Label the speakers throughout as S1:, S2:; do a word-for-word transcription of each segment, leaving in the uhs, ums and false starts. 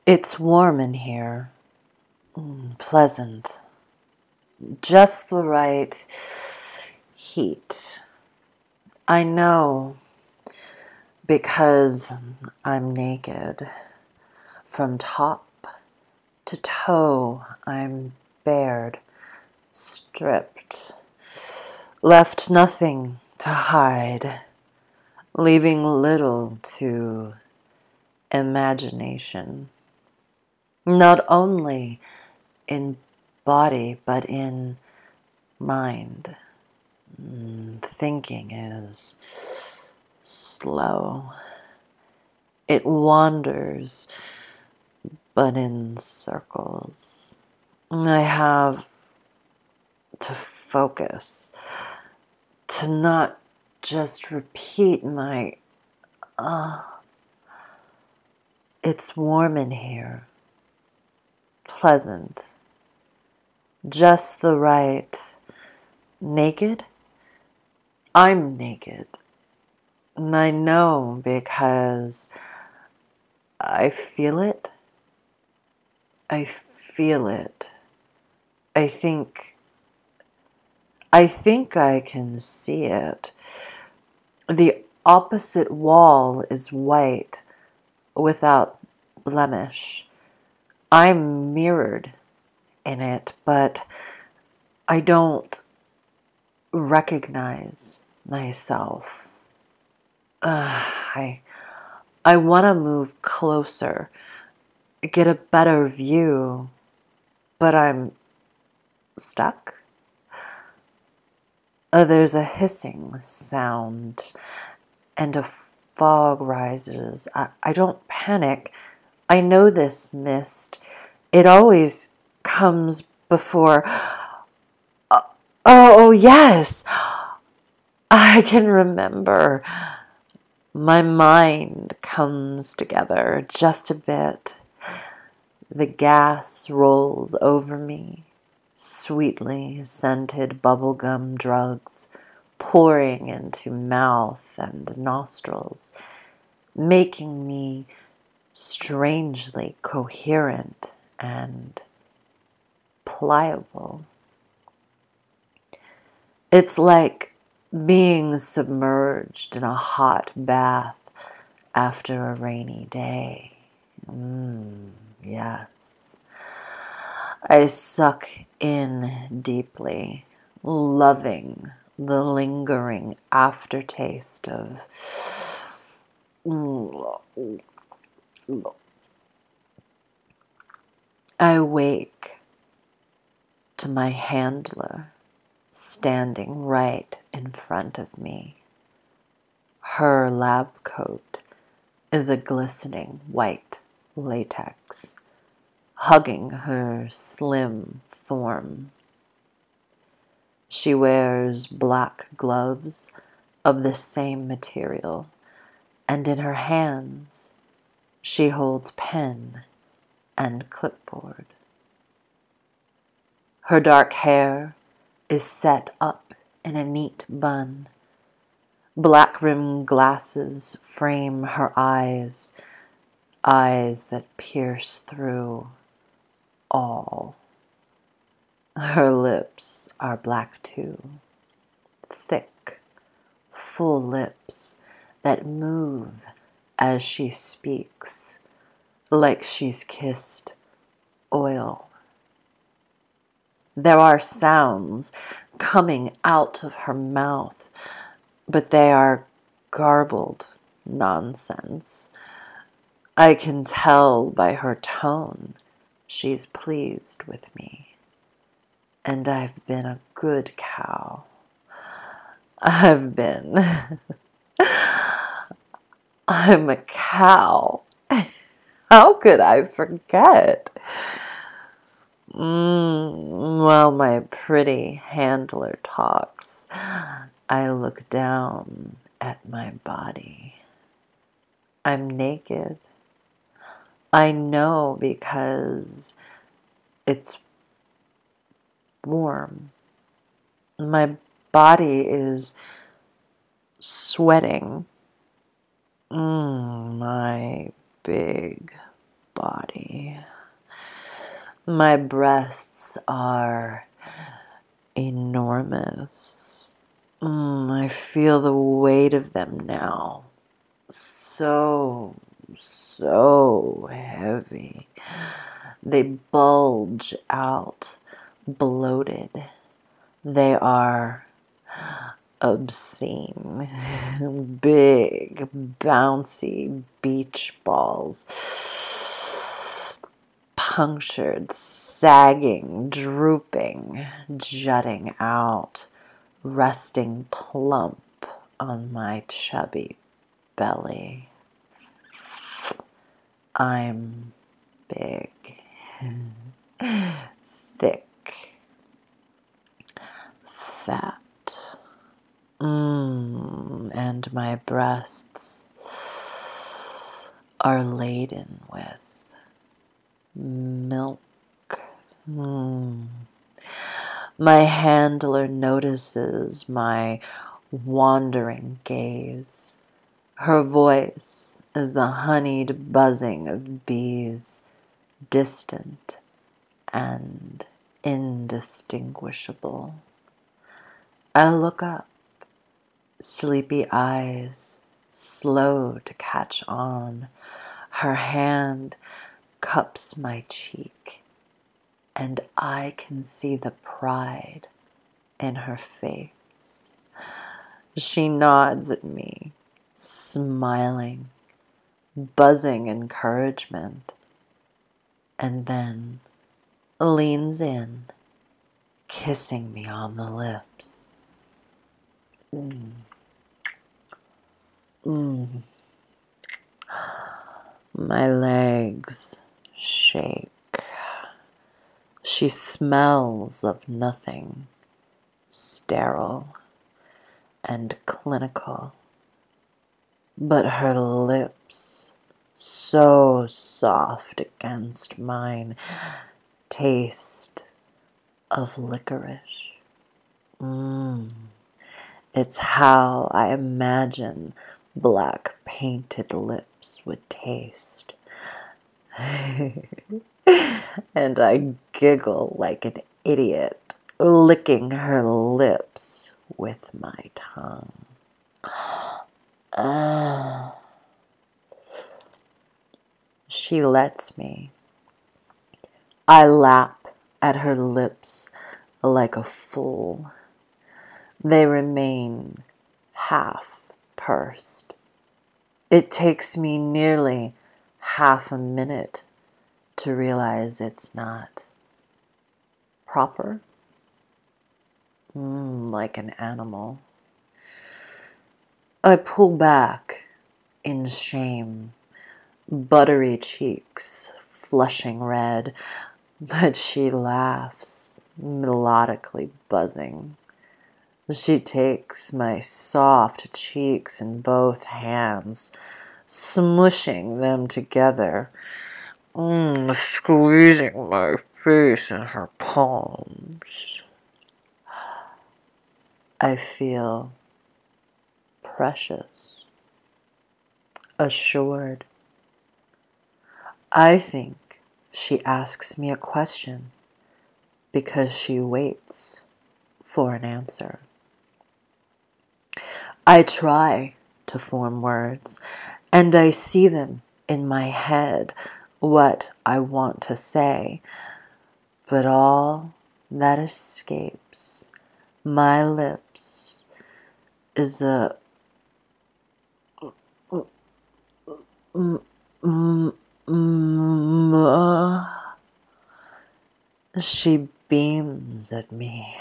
S1: It's warm in here, mm, pleasant, just the right heat. I know because I'm naked. From top to toe, I'm bared, stripped, left nothing to hide, leaving little to imagination. Not only in body, but in mind. Thinking is slow. It wanders, but in circles. I have to focus, to not just repeat my, uh, it's warm in here, pleasant, just the right. Naked? I'm naked. And I know because I feel it. I feel it. I think, I think I can see it. The opposite wall is white, without blemish. I'm mirrored in it, but I don't recognize myself. Uh, I, I want to move closer, get a better view, but I'm stuck. Uh, there's a hissing sound, and a fog rises. I, I don't panic. I know this mist. It always comes before. Uh, oh, oh, yes. I can remember. My mind comes together just a bit. The gas rolls over me. Sweetly scented bubblegum drugs pouring into mouth and nostrils, making me strangely coherent and pliable. It's like being submerged in a hot bath after a rainy day. Mm, yes. I suck in deeply, loving the lingering aftertaste of. I wake to my handler standing right in front of me. Her lab coat is a glistening white latex, hugging her slim form. She wears black gloves of the same material, and in her hands she holds pen and clipboard. Her dark hair is set up in a neat bun. Black-rimmed glasses frame her eyes, eyes that pierce through all. Her lips are black too, thick, full lips that move as she speaks, like she's kissed oil. There are sounds coming out of her mouth, but they are garbled nonsense. I can tell by her tone she's pleased with me. And I've been a good cow. I've been. I'm a cow. How could I forget? Mm, while my pretty handler talks, I look down at my body. I'm naked. I know because it's warm. My body is sweating. Mm, my big body. My breasts are enormous. Mm, I feel the weight of them now. So, so heavy. They bulge out, bloated. They are obscene. Big, bouncy beach balls. Punctured, sagging, drooping, jutting out, resting plump on my chubby belly. I'm big, thick, fat, mm, and my breasts are laden with milk. Mm. My handler notices my wandering gaze. Her voice is the honeyed buzzing of bees, distant and indistinguishable. I look up, sleepy eyes slow to catch on. Her hand cups my cheek, and I can see the pride in her face. She nods at me, smiling, buzzing encouragement, and then leans in, kissing me on the lips. Mm. Mm. My legs shake. She smells of nothing, sterile and clinical, but her lips, so soft against mine, taste of licorice. Mm. It's how I imagine black painted lips would taste. And I giggle like an idiot, licking her lips with my tongue. Ah. She lets me. I lap at her lips like a fool. They remain half pursed. It takes me nearly half a minute to realize it's not proper. Mm, like an animal. I pull back in shame, buttery cheeks flushing red, but she laughs, melodically buzzing. She takes my soft cheeks in both hands, smushing them together, mm, squeezing my face in her palms. I feel precious, assured. I think she asks me a question because she waits for an answer. I try to form words, and I see them in my head, what I want to say, but all that escapes my lips is a mm, mm, mm, she beams at me.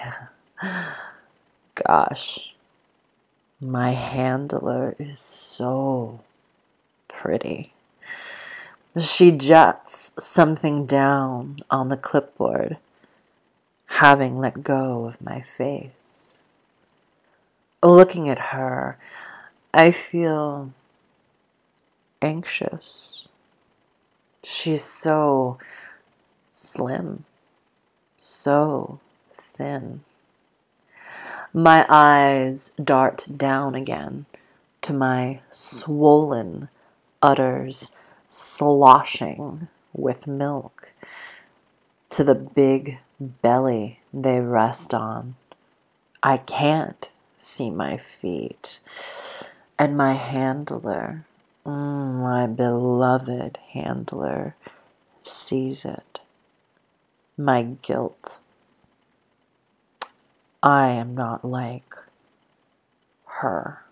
S1: Gosh, my handler is so pretty. She jots something down on the clipboard, having let go of my face. Looking at her, I feel anxious. She's so slim, so thin. My eyes dart down again to my swollen udders sloshing with milk, to the big belly they rest on. I can't see my feet, and my handler, mm, my beloved handler, sees it. My guilt. I am not like her.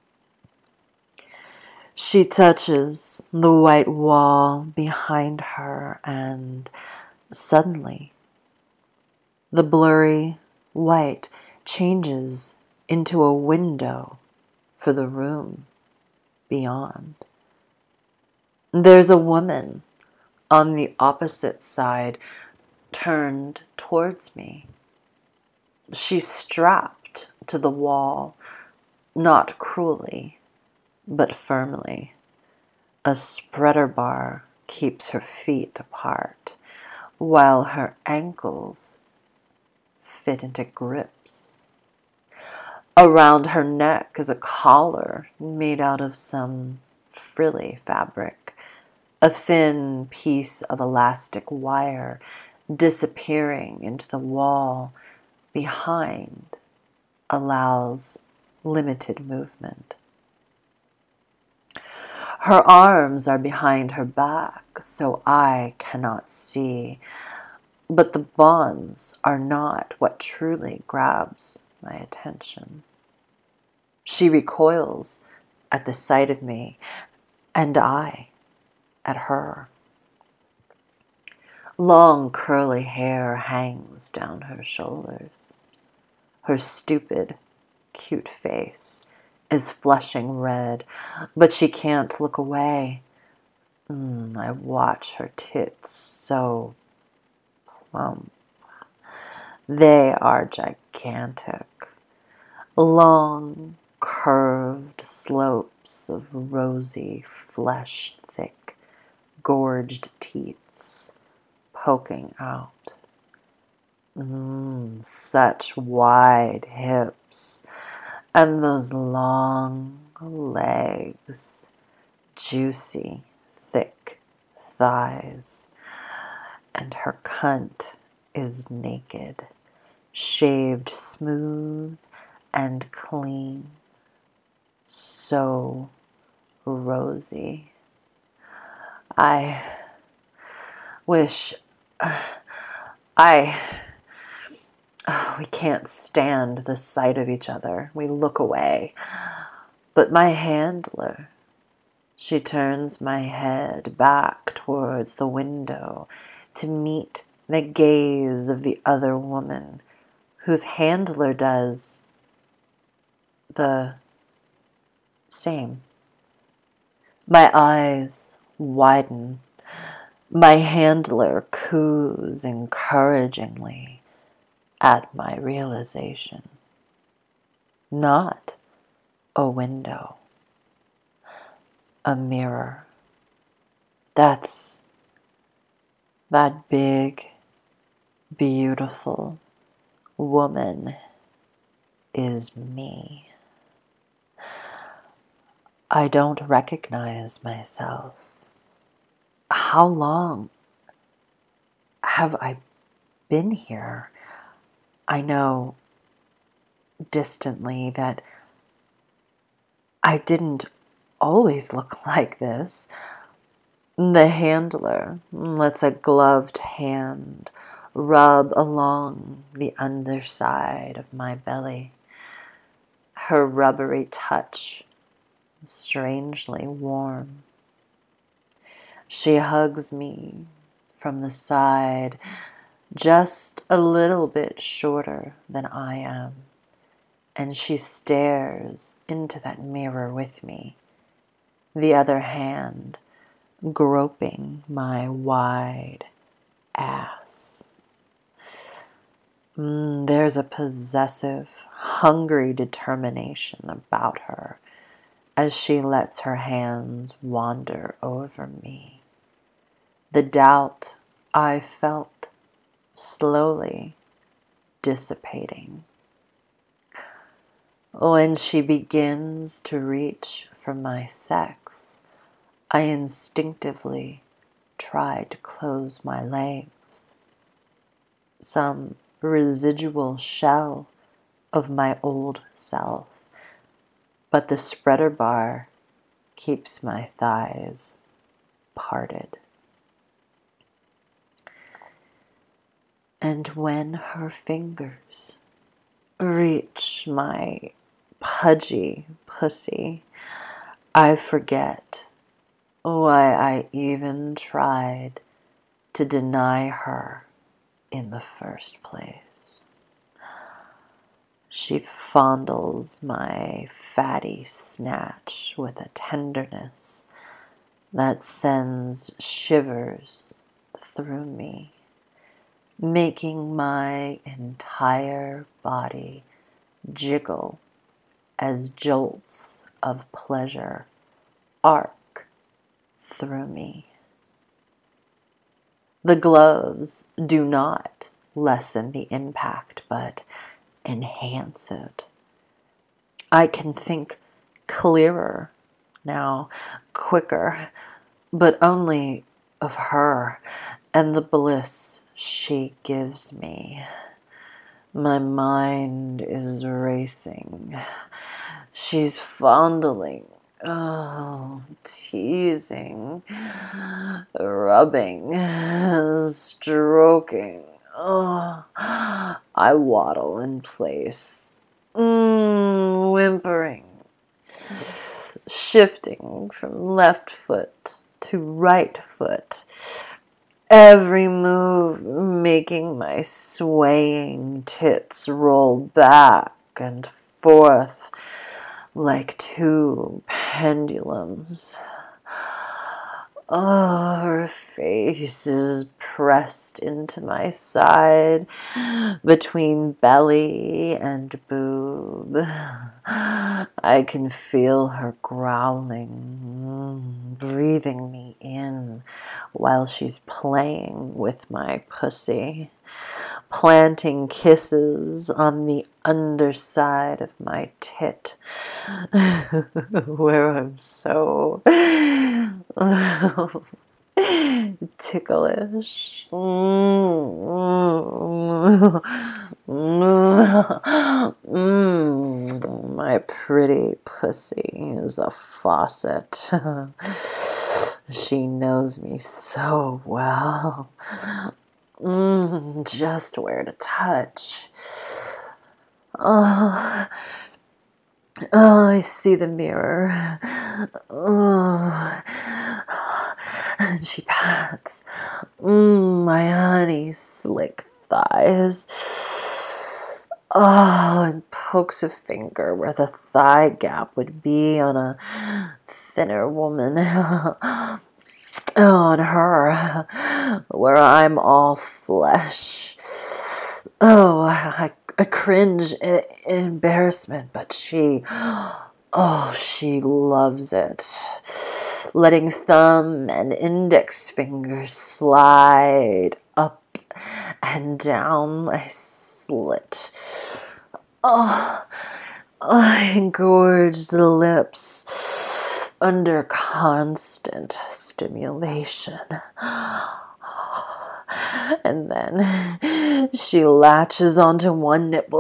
S1: She touches the white wall behind her, and suddenly the blurry white changes into a window for the room beyond. There's a woman on the opposite side, turned towards me. She's strapped to the wall, not cruelly, but firmly. A spreader bar keeps her feet apart, while her ankles fit into grips. Around her neck is a collar made out of some frilly fabric. A thin piece of elastic wire disappearing into the wall behind allows limited movement. Her arms are behind her back, so I cannot see, but the bonds are not what truly grabs my attention. She recoils at the sight of me, and I at her. Long curly hair hangs down her shoulders. Her stupid, cute face is flushing red, but she can't look away. Mm, I watch her tits so plump. They are gigantic. Long, curved slopes of rosy flesh, thick, gorged teats poking out. Mm, such wide hips, and those long legs, juicy, thick thighs, and her cunt is naked, shaved smooth and clean, so rosy. I wish I oh, we can't stand the sight of each other. We look away. But my handler, she turns my head back towards the window to meet the gaze of the other woman, whose handler does the same. My eyes widen. My handler coos encouragingly at my realization. Not a window. A mirror. That's that big, beautiful woman is me. I don't recognize myself. How long have I been here? I know distantly that I didn't always look like this. The handler lets a gloved hand rub along the underside of my belly. Her rubbery touch strangely warm. She hugs me from the side, just a little bit shorter than I am, and she stares into that mirror with me, the other hand groping my wide ass. Mm, there's a possessive, hungry determination about her as she lets her hands wander over me. The doubt I felt slowly dissipating. When she begins to reach for my sex, I instinctively tried to close my legs. Some residual shell of my old self, but the spreader bar keeps my thighs parted. And when her fingers reach my pudgy pussy, I forget why I even tried to deny her in the first place. She fondles my fatty snatch with a tenderness that sends shivers through me, making my entire body jiggle as jolts of pleasure arc through me. The gloves do not lessen the impact, but enhance it. I can think clearer now, quicker, but only of her and the bliss she gives me. My mind is racing. She's fondling, oh, teasing, rubbing, stroking. Oh, I waddle in place, mm, whimpering, shifting from left foot to right foot, every move making my swaying tits roll back and forth like two pendulums. Oh, her face is pressed into my side between belly and boob. I can feel her growling, breathing me in while she's playing with my pussy, planting kisses on the underside of my tit, where I'm so ticklish. Mm, mm, my pretty pussy is a faucet. She knows me so well. Mm, just where to touch. Oh, oh, I see the mirror. Oh, and she pats mm, my honey slick thighs. Oh, and pokes a finger where the thigh gap would be on a thinner woman. On her, where I'm all flesh. Oh, I, I cringe in, in embarrassment, but she, oh, she loves it. Letting thumb and index fingers slide up and down my slit. Oh, I engorged the lips under constant stimulation. And then she latches onto one nipple,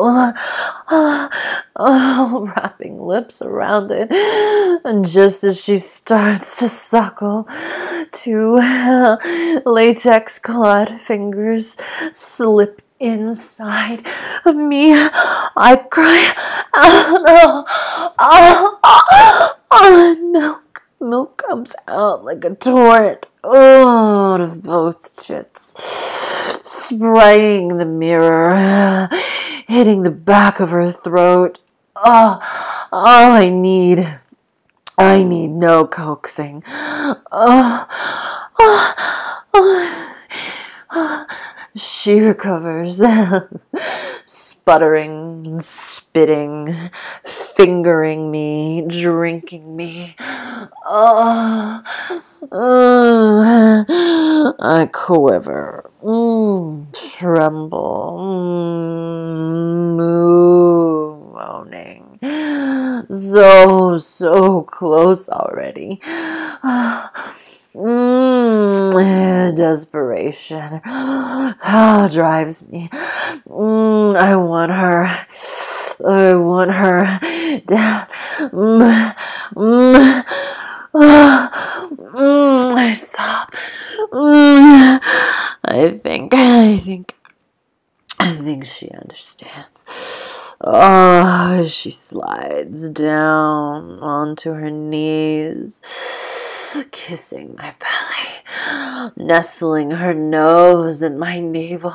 S1: oh, wrapping lips around it. And just as she starts to suckle, two latex clawed fingers slip inside of me. I cry out, oh, oh, oh, oh, and milk, milk comes out like a torrent, oh, out of both tits, spraying the mirror, hitting the back of her throat. Oh, oh, I need, I need no coaxing. Oh, oh, oh, oh. She recovers, sputtering, spitting, fingering me, drinking me. Oh, uh, I quiver, mm, tremble, mm, moaning. So, so close already. Mm, desperation ah, drives me. Mm, I want her. I want her down. Mm, mm, ah, mm, I sob. Mm, I think, I think, I think she understands. Oh, she slides down onto her knees, kissing my belly, nestling her nose in my navel,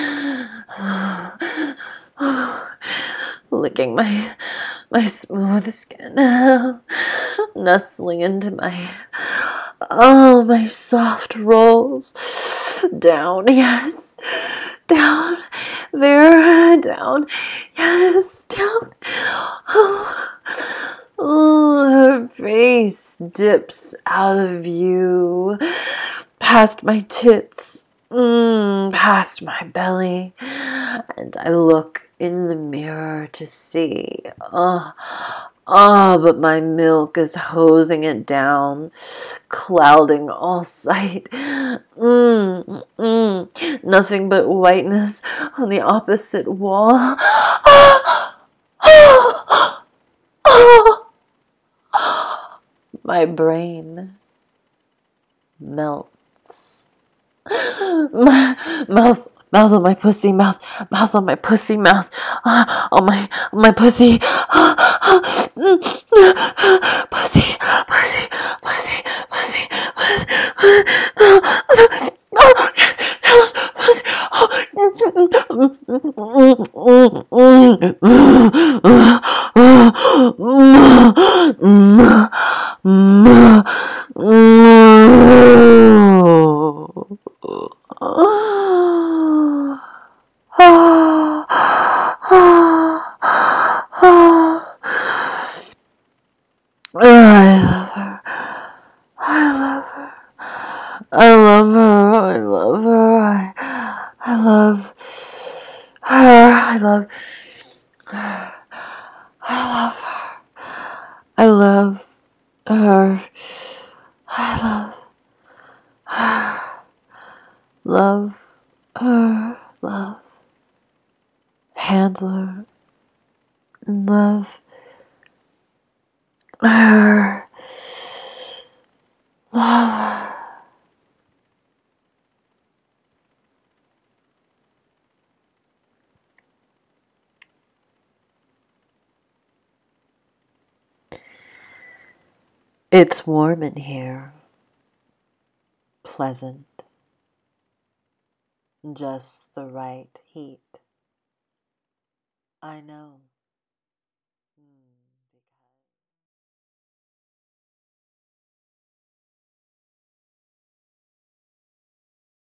S1: licking my my smooth skin, nestling into my oh my soft rolls, down, yes, down, there, down, yes, down. Oh, oh, her face dips out of view, past my tits, mm, past my belly, and I look in the mirror to see. Oh, oh, but my milk is hosing it down, clouding all sight. Mm, mm, nothing but whiteness on the opposite wall. My brain melts. My mouth, mouth on my pussy, mouth, mouth on my pussy, mouth, uh, on my, on my pussy, pussy, pussy, pussy, pussy, I love her. I love her. I, I love her. I love her. I love her. I love her. I love her. Love her. Love. Handler. Love her. Love her. It's warm in here. Pleasant. Just the right heat. I know.